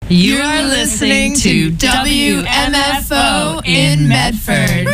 You are listening to WMFO in Medford.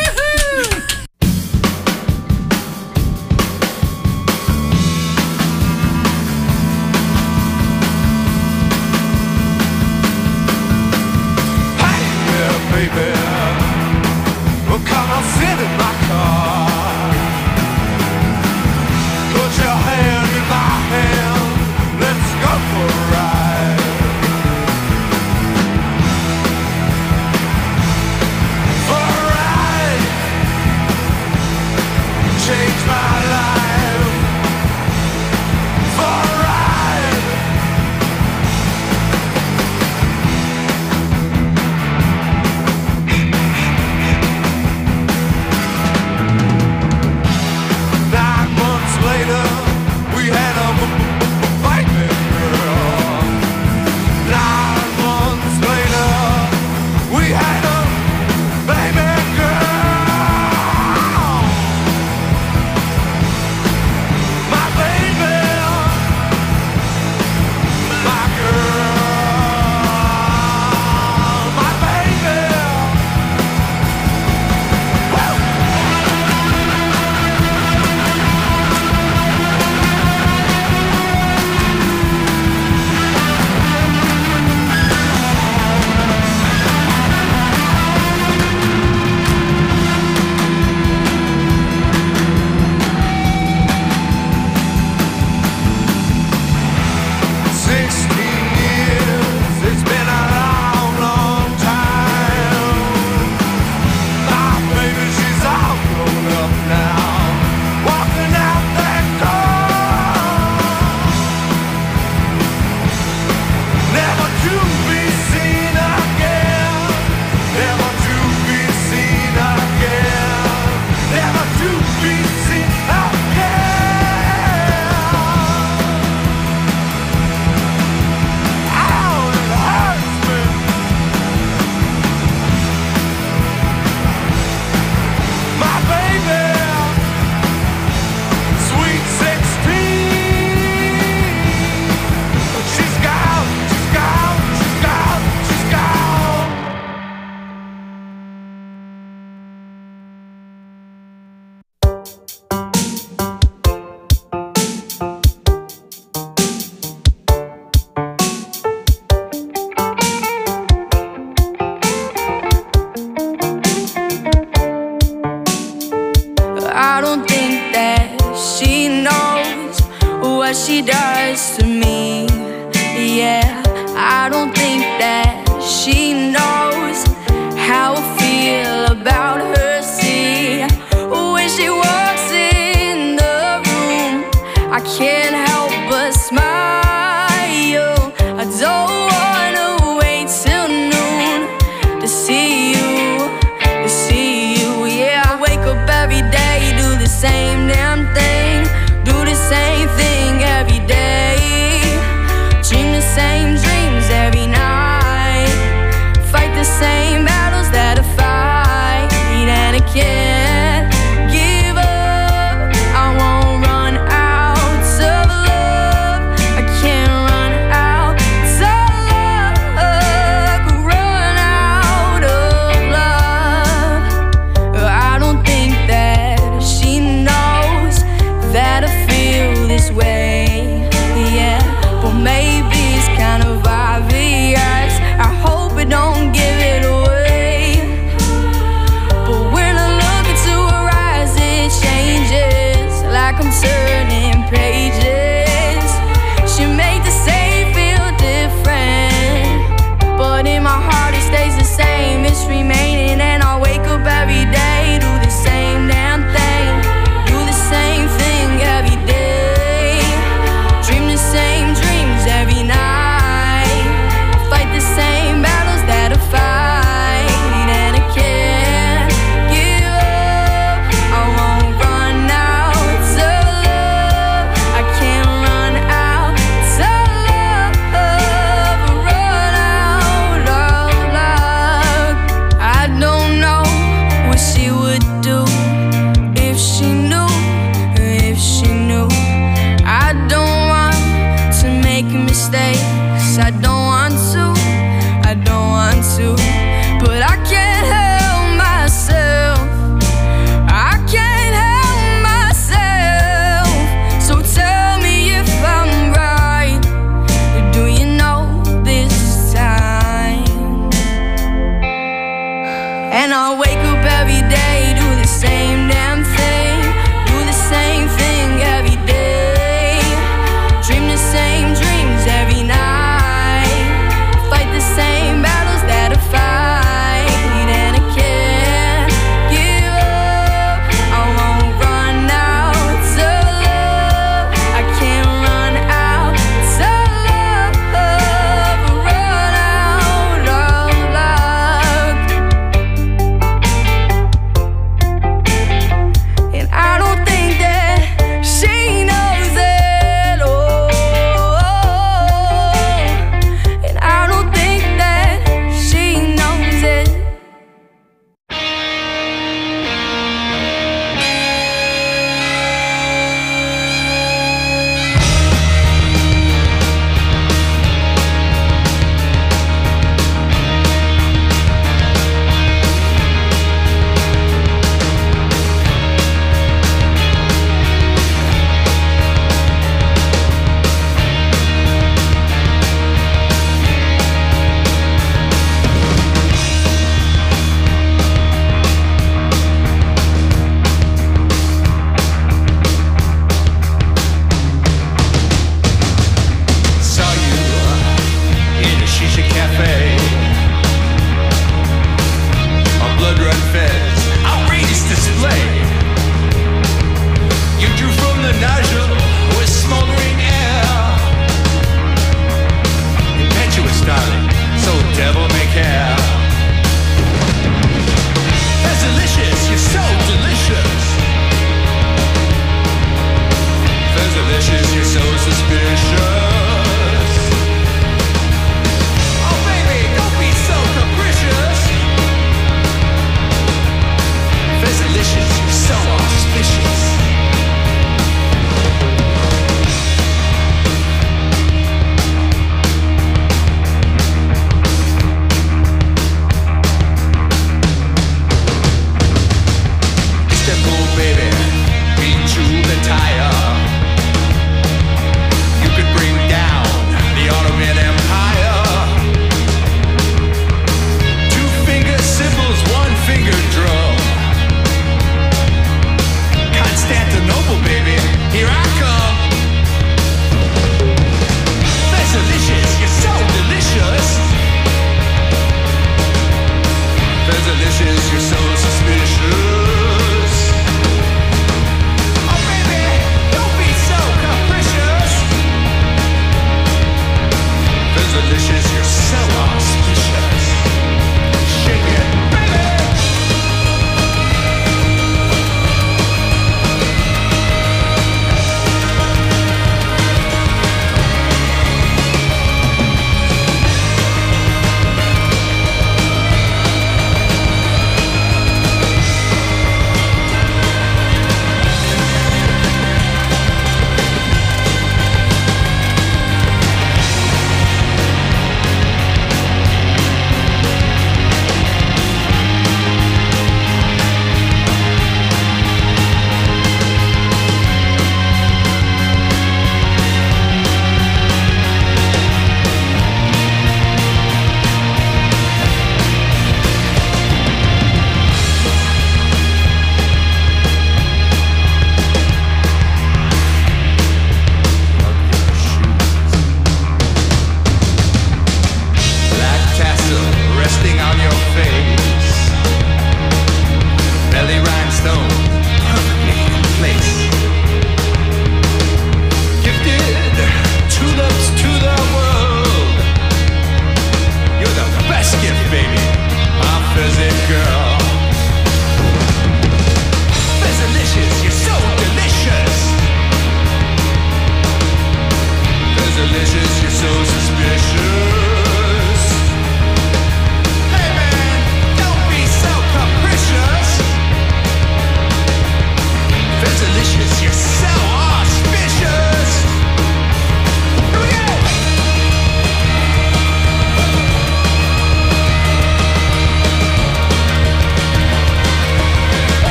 She does to me, yeah. I don't think that she knows how I feel about her. See, when she walks in the room, I can't help but smile. I don't wanna wait till noon to see you, yeah. I wake up every day, do the same damn thing, do the same thing every day, dream the same dreams every night, fight And I'll wake up every day, do the same damn thing, do the same thing every day, dream the same dreams every night, fight the same battles that I fight, and I can't give up. I won't run out to love, I can't run out to love, run out of love. And I don't think that she knows it, oh, and I don't think that she knows it. Saw you in a shisha cafe, a blood run fez, outrageous display. You drew from the nozzle with smoldering air, impetuous darling, so devil may care. That's delicious, you're so delicious. That's delicious, you're so suspicious. Oh baby, don't be so capricious. That's delicious, you're so auspicious. Istanbul, baby, be true the tire. You could bring down the Ottoman Empire. Two finger cymbals, one finger drum. Constantinople, baby, here I come. That's delicious, you're so delicious. That's delicious, you're so suspicious. Oh baby, don't be so capricious. That's delicious, you're so auspicious. Shake it, baby.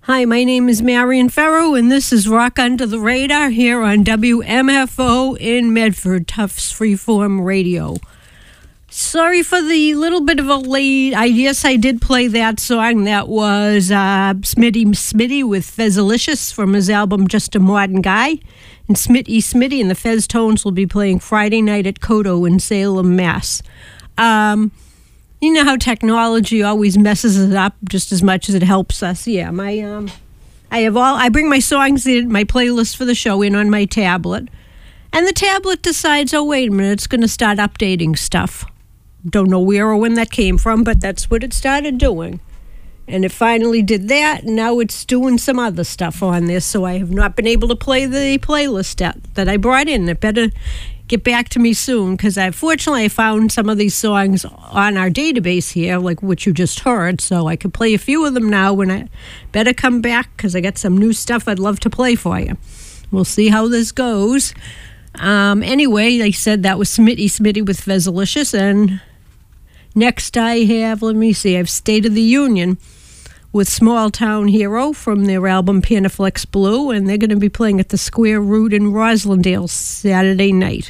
Hi, my name is Marion Farrow, and this is Rock Under the Radar here on WMFO in Medford, Tufts Freeform Radio. Sorry for the little bit of a late. Yes, I did play that song. That was Smitty with Fezzalicious from his album Just a Modern Guy. And Smitty and the Fez Tones will be playing Friday night at Kodo in Salem, Mass. You know how technology always messes it up just as much as it helps us. Yeah, I bring my songs in, my playlist for the show in on my tablet, and the tablet decides, oh, wait a minute, it's going to start updating stuff. Don't know where or when that came from, but that's what it started doing. And it finally did that, and now it's doing some other stuff on this, so I have not been able to play the playlist that I brought in. It better get back to me soon, because I found some of these songs on our database here, like what you just heard, so I could play a few of them now when I better come back, because I got some new stuff I'd love to play for you. We'll see how this goes. Anyway, like I said, that was Smitty with Fezzalicious, and next I have, I have State of the Union with Small Town Hero from their album Panaflex Blue, and they're going to be playing at the Square Root in Roslindale Saturday night.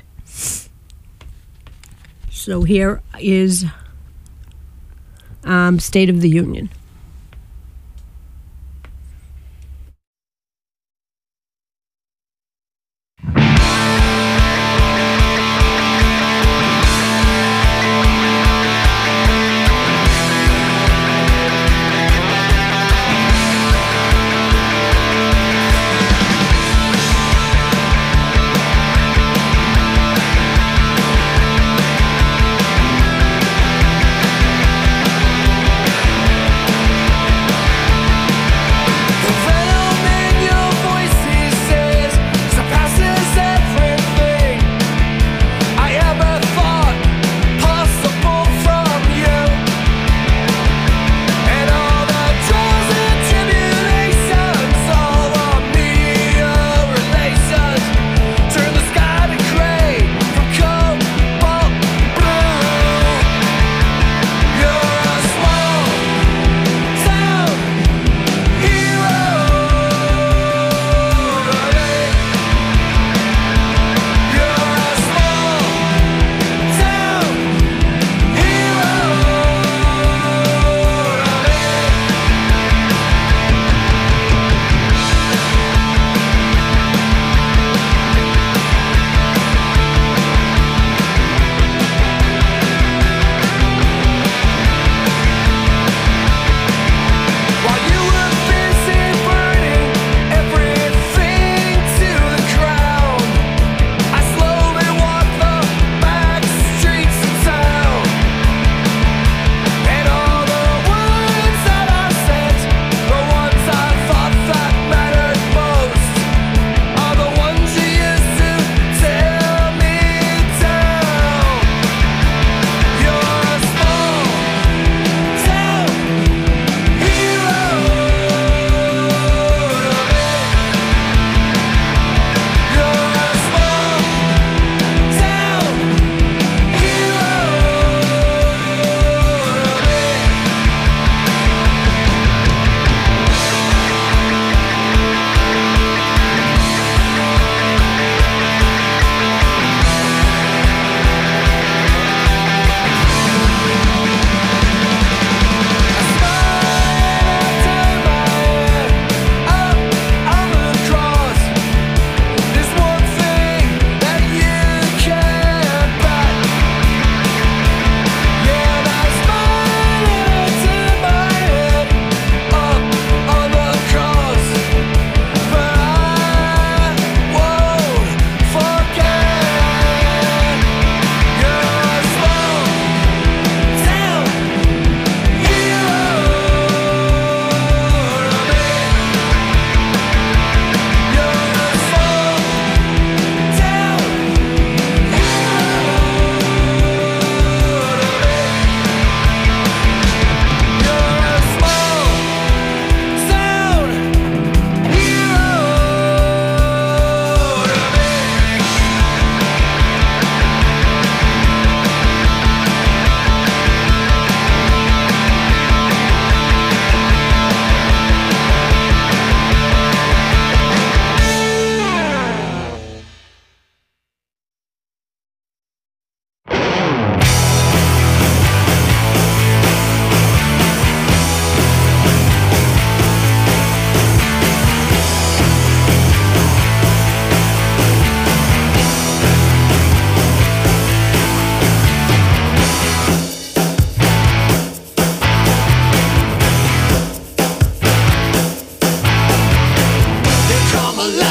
So here is State of the Union. Thank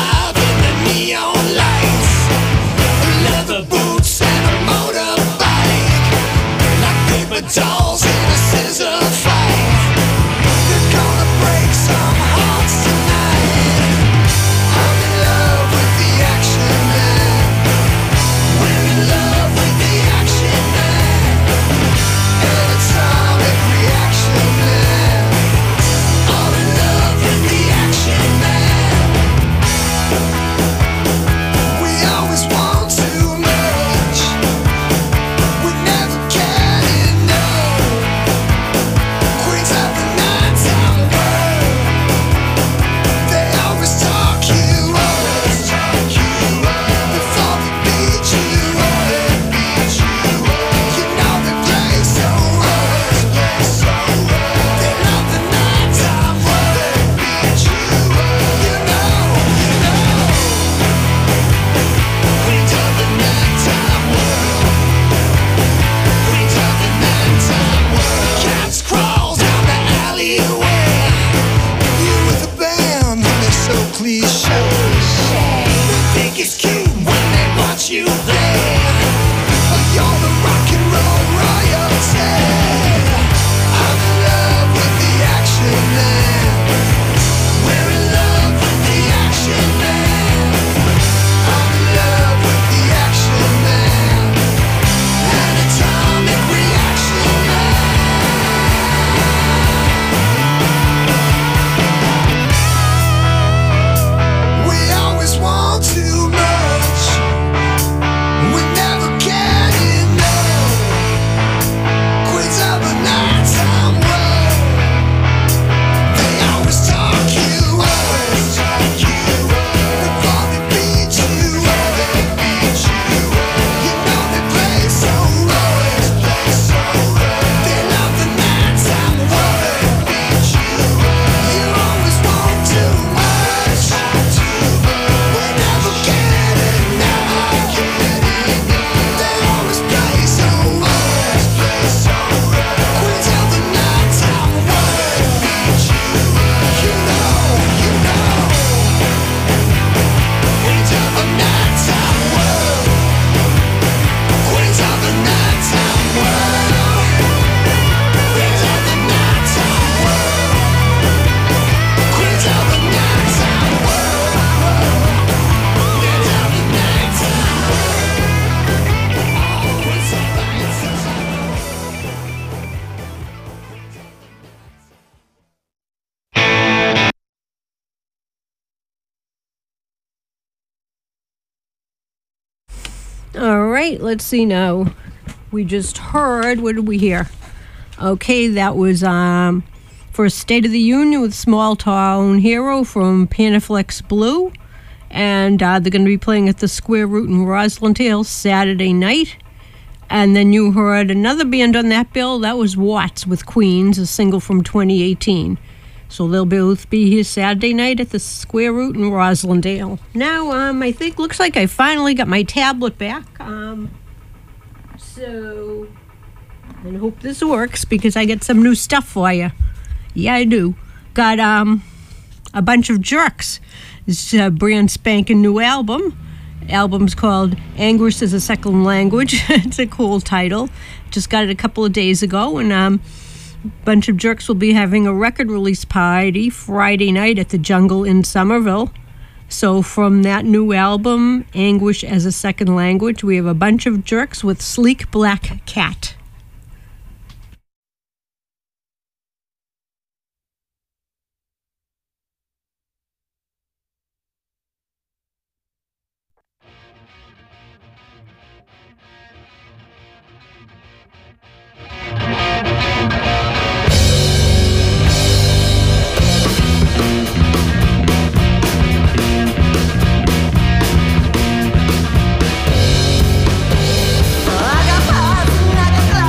alive in the neon lights. Leather boots and a motorbike, like paper dolls in a scissor fight. They're gonna break some hearts tonight. I'm in love with the action man. We're in love with the action man. An atomic reaction man. I'm in love with the action man. We always want too much. We never get enough. Queens of the nighttime world. They always talk you up. Before they beat you up. You know they play so rough. They love the nighttime world. You know. Queens of the nighttime world. Queens of the nighttime world. Cats crawl down the alleyway. You with a band, they're so cliche. They think it's cute when they watch you play. You're the rock and roll royalty. I'm in love with the action man. We're in love with the action man. I'm in love with the action man. An atomic reaction man. We always want too much. We never get enough. Queens of the nighttime world. They always talk you up. Before they beat you up. You know they play so rough. They love the nighttime world. You always want too much. We never get enough. They always play so rough. Queens of the nighttime world. You know. Queens of the nighttime world. Queens of the nighttime world. Queens of the nighttime world. Queens of the nighttime world. Queens of the nighttime world. Queens of the All right, let's see now. We just heard, what did we hear? Okay, that was for State of the Union with Small Town Hero from Panaflex Blue. And they're going to be playing at the Square Root in Roslindale Saturday night. And then you heard another band on that bill. That was Watts with Queens, a single from 2018. So they'll both be here Saturday night at the Square Root in Roslindale. Now, I think, looks like I finally got my tablet back. So, I hope this works because I got some new stuff for you. Yeah, I do. Got a bunch of jerks. It's a brand spanking new album. Album's called Anguish as a Second Language. It's a cool title. Just got it a couple of days ago, and bunch of jerks will be having a record release party Friday night at the Jungle in Somerville. So from that new album, Anguish as a Second Language, we have a bunch of jerks with Sleek Black Cat. I got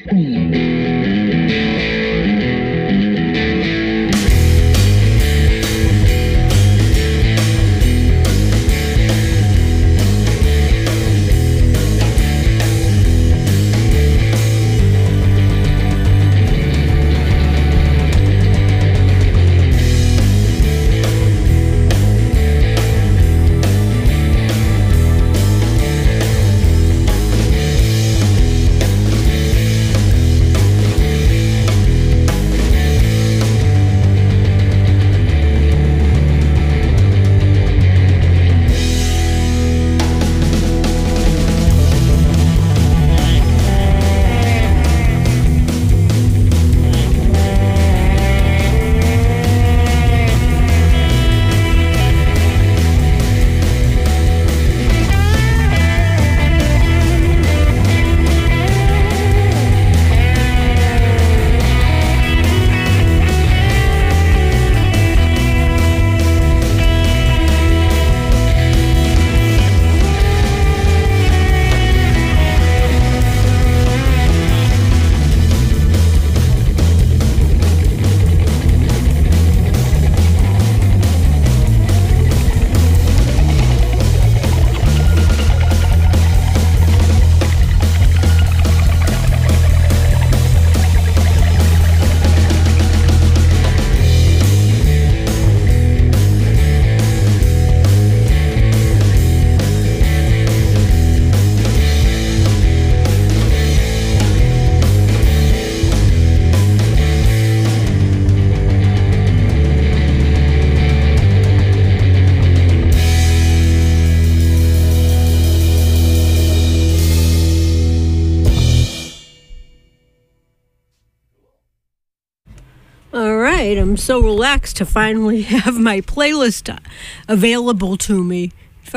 I'm so relaxed to finally have my playlist available to me.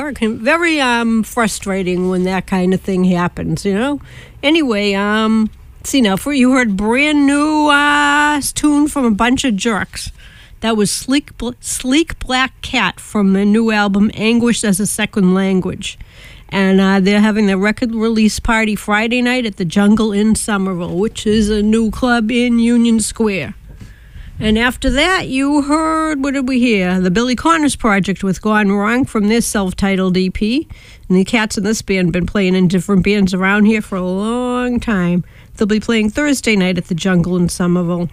Very frustrating when that kind of thing happens, you know? Anyway, see now, you heard brand new tune from a bunch of jerks. That was Sleek Black Cat from the new album Anguish as a Second Language. And they're having their record release party Friday night at the Jungle in Somerville, which is a new club in Union Square. And after that, you heard, what did we hear? The Billy Connors Project with Gone Wrong from their self-titled EP. And the cats in this band been playing in different bands around here for a long time. They'll be playing Thursday night at the Jungle in Somerville.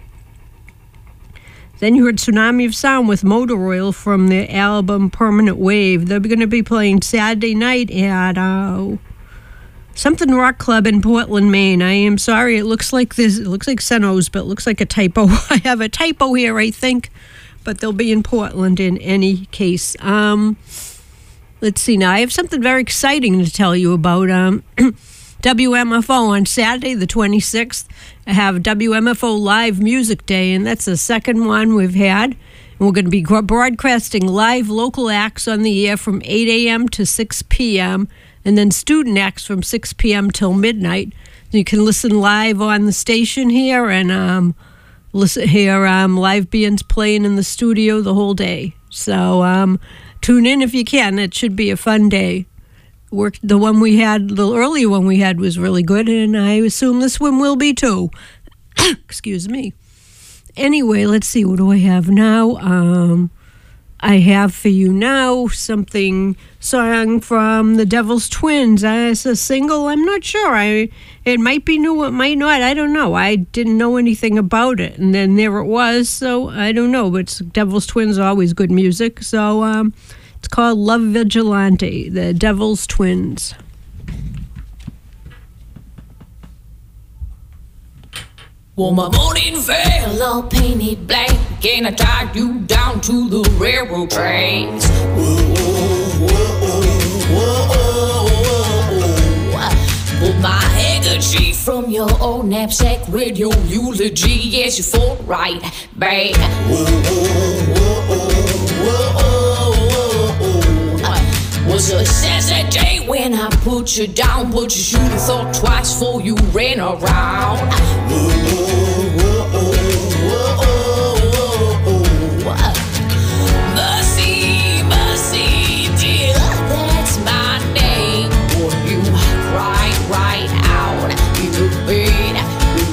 Then you heard Tsunami of Sound with Motor Oil from their album Permanent Wave. They're going to be playing Saturday night at something rock club in Portland, Maine. I am sorry, it looks like Senos, but it looks like a typo. I have a typo here, I think, but they'll be in Portland in any case. Let's see now. I have something very exciting to tell you about. WMFO on Saturday, the 26th. I have WMFO Live Music Day, and that's the second one we've had. And we're going to be broadcasting live local acts on the air from 8 a.m. to 6 p.m., and then student acts from 6 p.m. till midnight. You can listen live on the station here and hear live bands playing in the studio the whole day. So tune in if you can. It should be a fun day. The earlier one we had was really good, and I assume this one will be too. Excuse me. Anyway, let's see. What do I have now? I have for you now song from the Devil's Twins. It's a single. I'm not sure. It might be new. It might not. I don't know. I didn't know anything about it, and then there it was. So I don't know. But Devil's Twins are always good music. So it's called Love Vigilante, the Devil's Twins. Well, my morning veil all painted black, and I tied you down to the railroad tracks. Whoa, whoa, whoa, whoa. Pulled my handkerchief from your old knapsack with your eulogy. Yes, you fought right back. Whoa, whoa, whoa, whoa. Was a Saturday when I put you down, but you should have thought twice before you ran around. Whoa, whoa, whoa, whoa. Mercy, mercy, dear, that's my name. When you cried right out in the bed with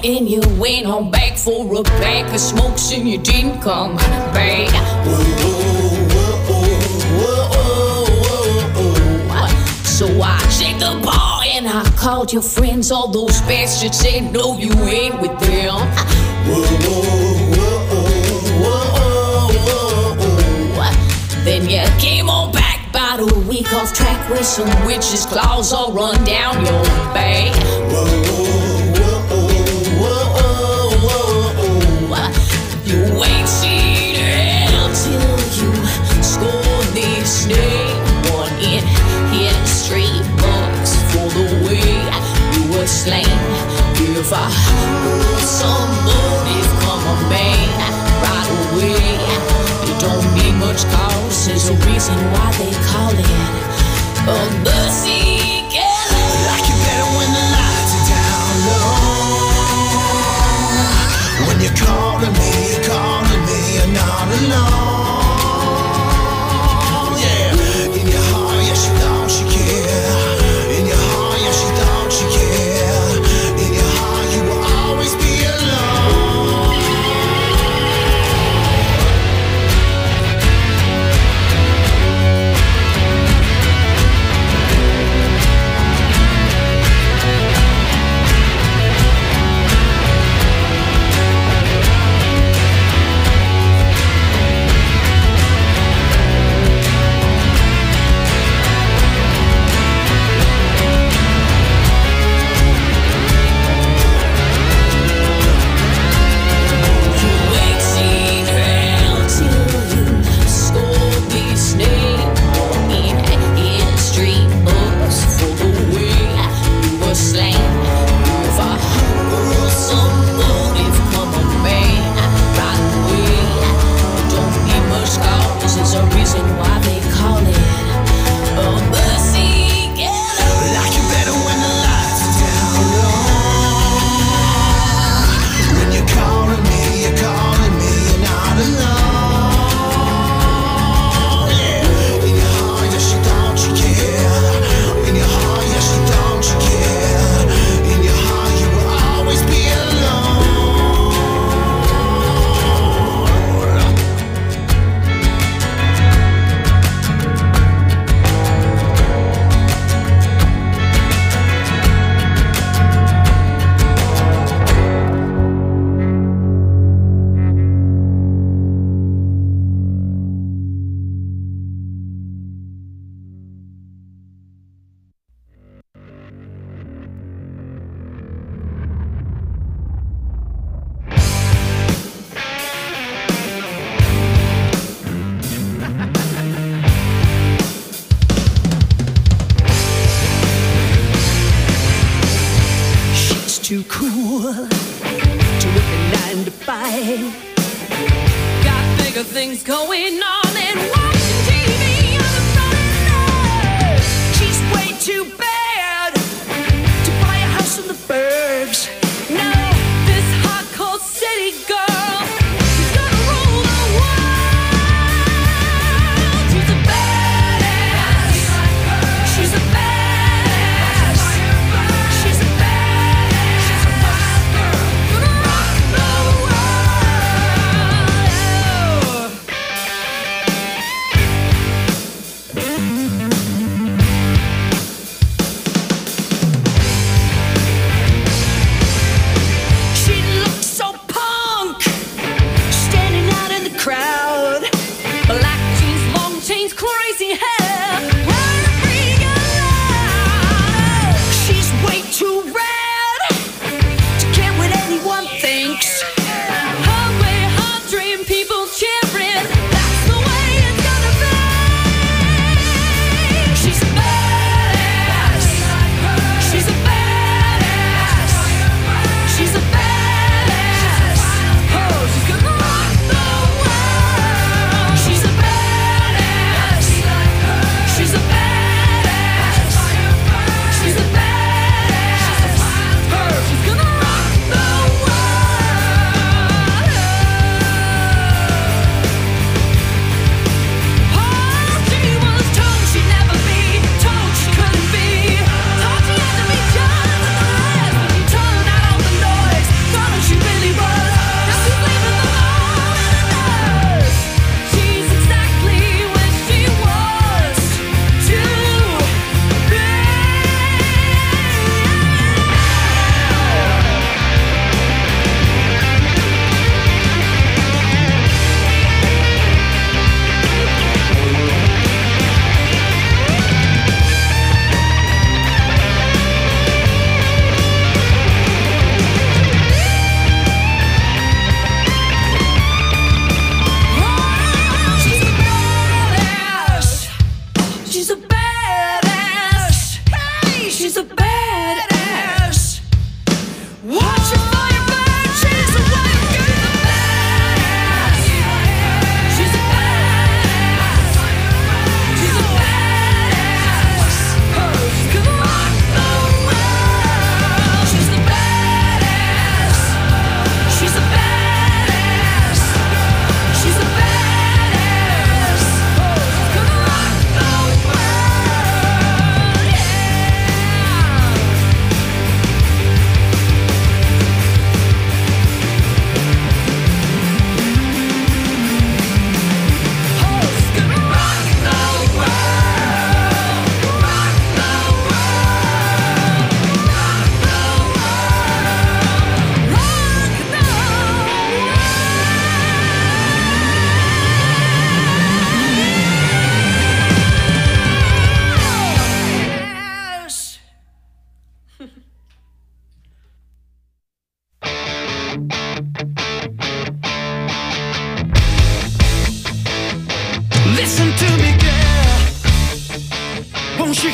and you went on back for a pack of smokes and you didn't come back. So I checked the bar and I called your friends. All those bastards said no, you ain't with them. Then you came on back about a week off track with some witches' claws all run down your back. You ain't seen hell till you scored this name. One in history books for the way you were slain. If I heard some motive come a man right away, you don't need much cause. There's a reason why they call it a mercy kill. Like you better when the lights are down low. When you're calling me, you're not alone. Yeah, in your heart, yes, you thought you cared. In your heart, yes, you thought you cared. In your heart, you will always be alone.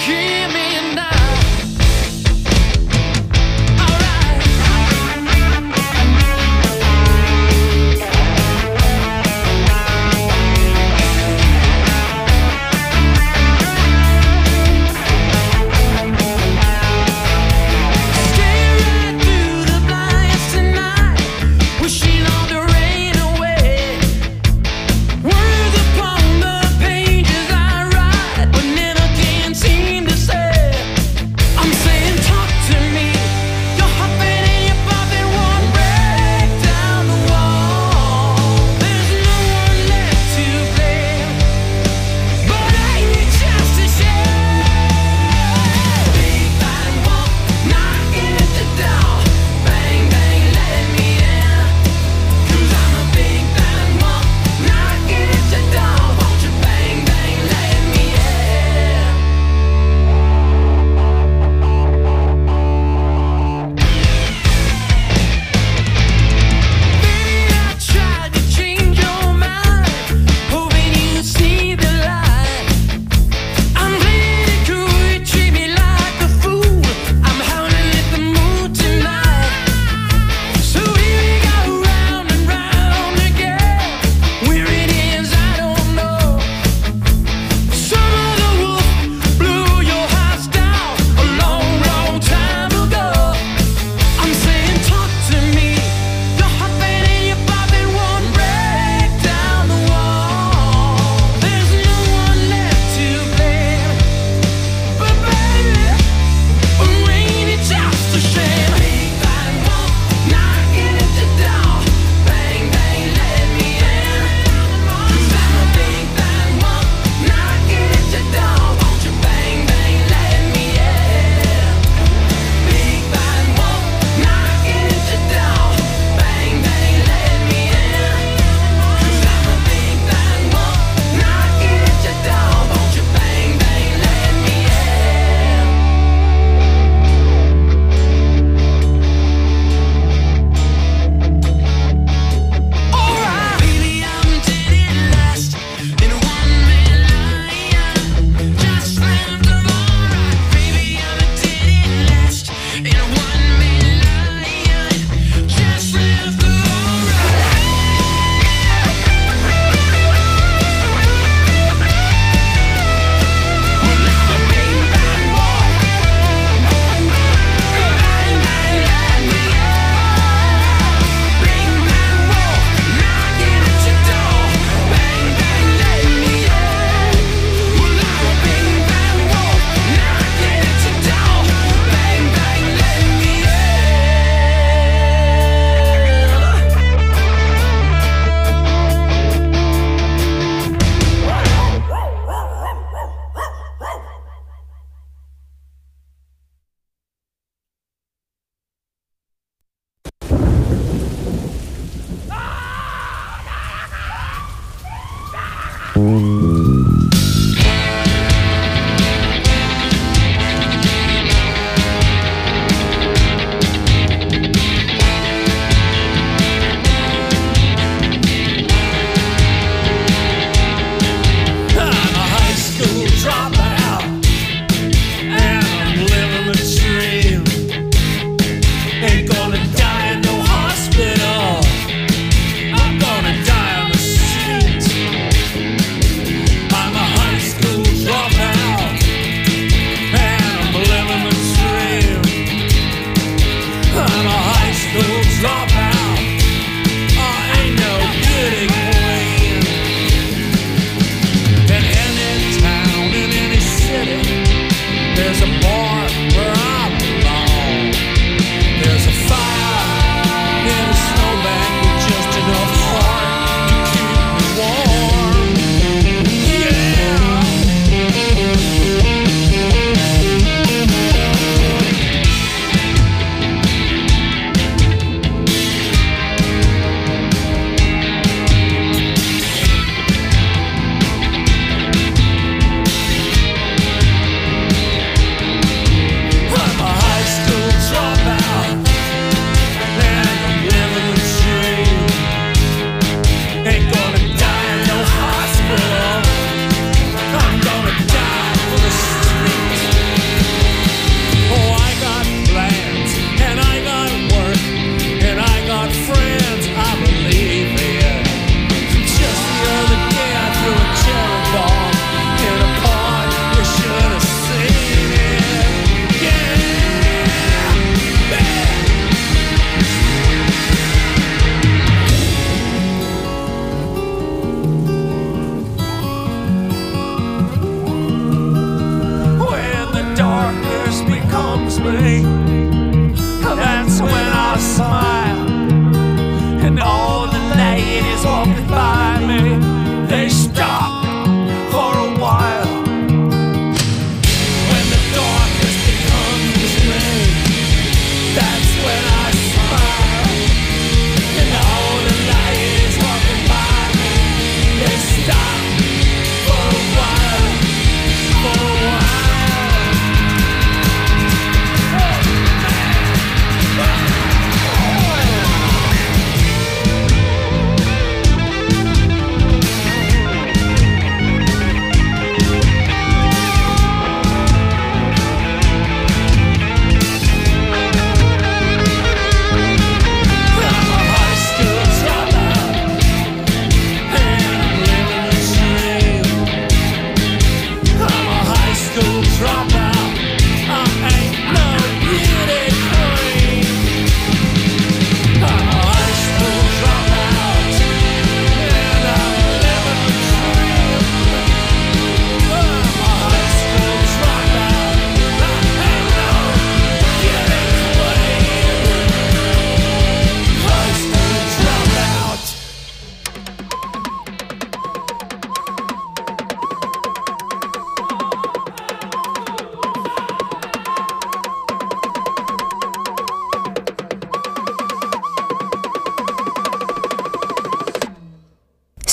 hear me now? Alright. Stay right through the blinds tonight, wishing all the rain away. Words upon the pages I write, but never can seem to say.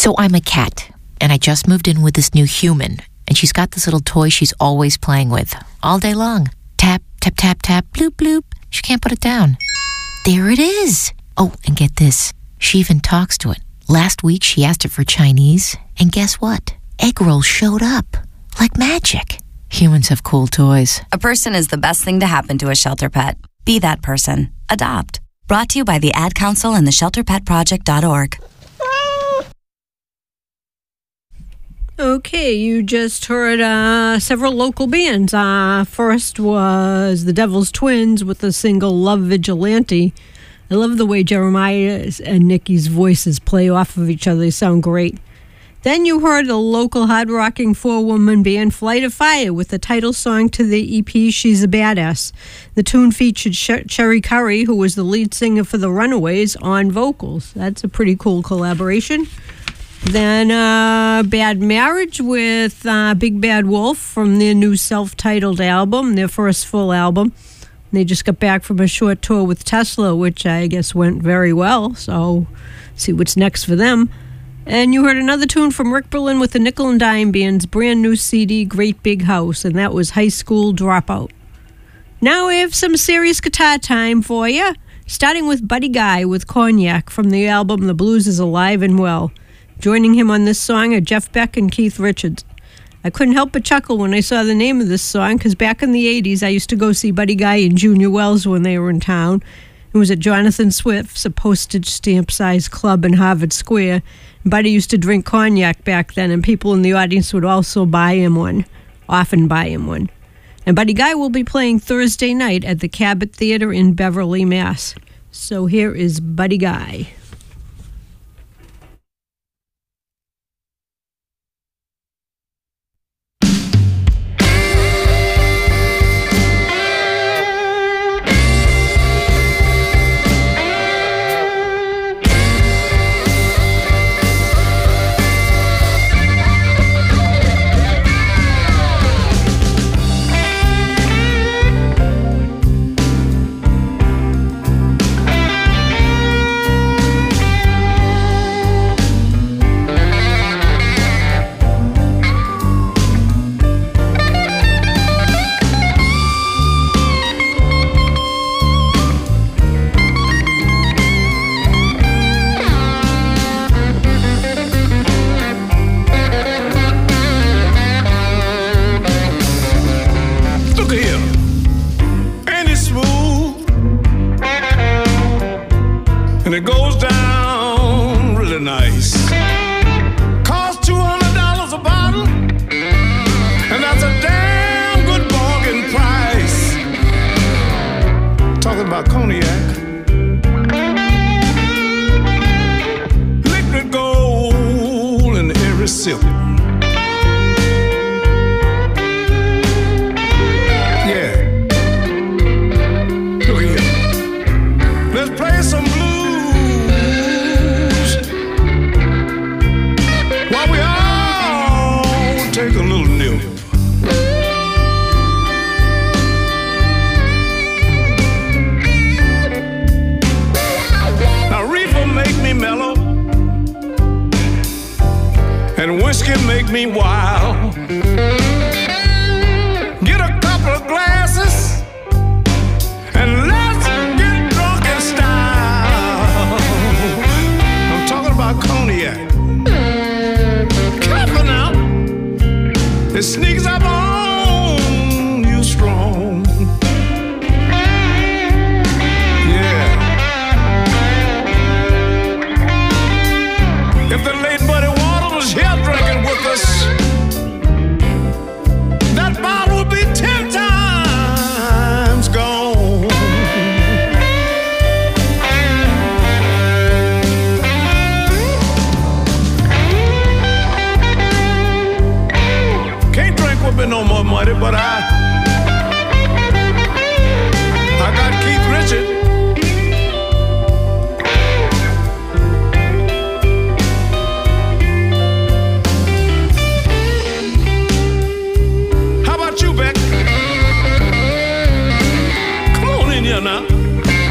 So I'm a cat, and I just moved in with this new human, and she's got this little toy she's always playing with, all day long. Tap, tap, tap, tap, bloop, bloop. She can't put it down. There it is. Oh, and get this. She even talks to it. Last week, she asked it for Chinese, and guess what? Egg rolls showed up. Like magic. Humans have cool toys. A person is the best thing to happen to a shelter pet. Be that person. Adopt. Brought to you by the Ad Council and the ShelterPetProject.org. Okay, you just heard several local bands. First was the Devil's Twins with the single Love Vigilante. I love the way Jeremiah's and Nikki's voices play off of each other. They sound great. Then you heard the local hard-rocking four-woman band Flight of Fire with the title song to the EP, She's a Badass. The tune featured Sherry Curry, who was the lead singer for the Runaways, on vocals. That's a pretty cool collaboration. Then Bad Marriage with Big Bad Wolf from their new self-titled album, their first full album. They just got back from a short tour with Tesla, which I guess went very well, so see what's next for them. And you heard another tune from Rick Berlin with the Nickel and Dime Band's brand new CD, Great Big House, and that was High School Dropout. Now we have some serious guitar time for you, starting with Buddy Guy with Cognac from the album The Blues is Alive and Well. Joining him on this song are Jeff Beck and Keith Richards. I couldn't help but chuckle when I saw the name of this song, because back in the 80s, I used to go see Buddy Guy and Junior Wells when they were in town. It was at Jonathan Swift's, a postage stamp-sized club in Harvard Square. Buddy used to drink cognac back then, and people in the audience would also often buy him one. And Buddy Guy will be playing Thursday night at the Cabot Theater in Beverly, Mass. So here is Buddy Guy.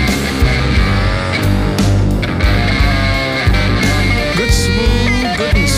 Good smooth, good and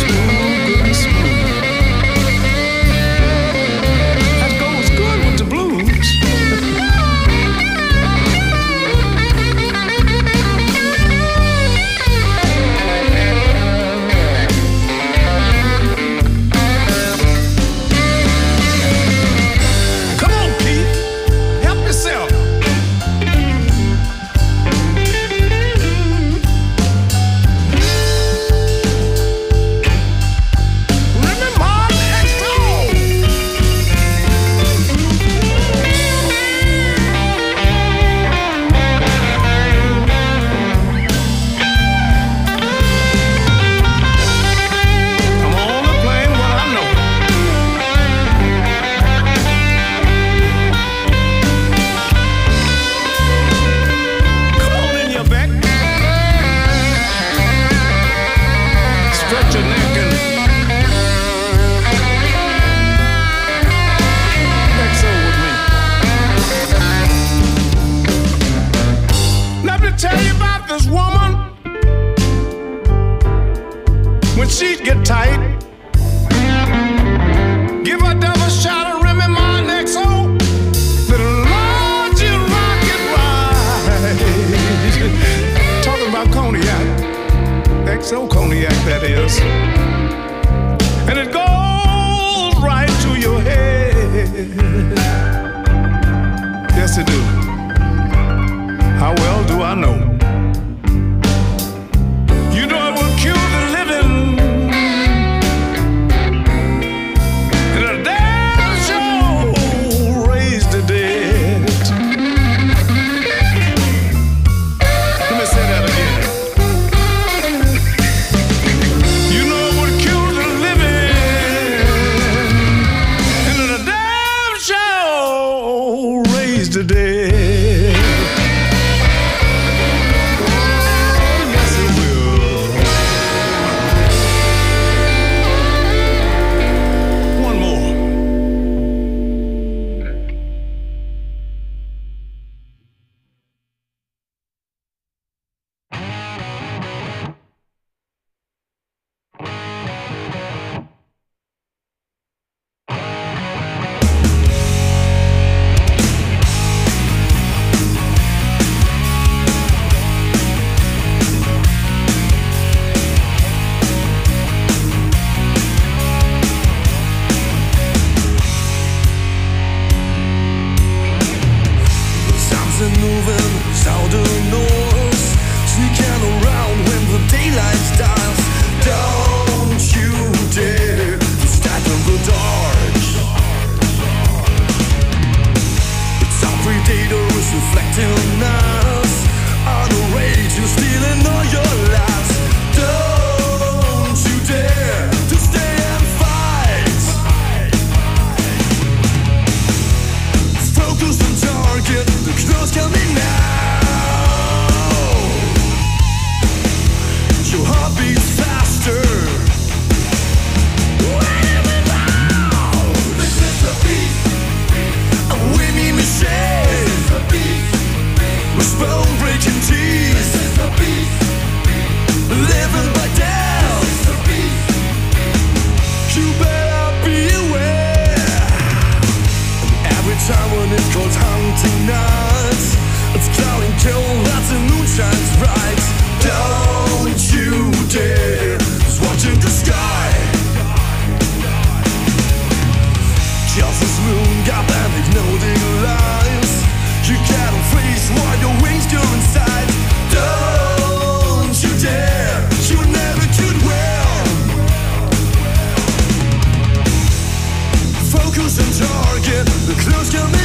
today. Oh, yes, it will. One more. Focus and target, the close coming.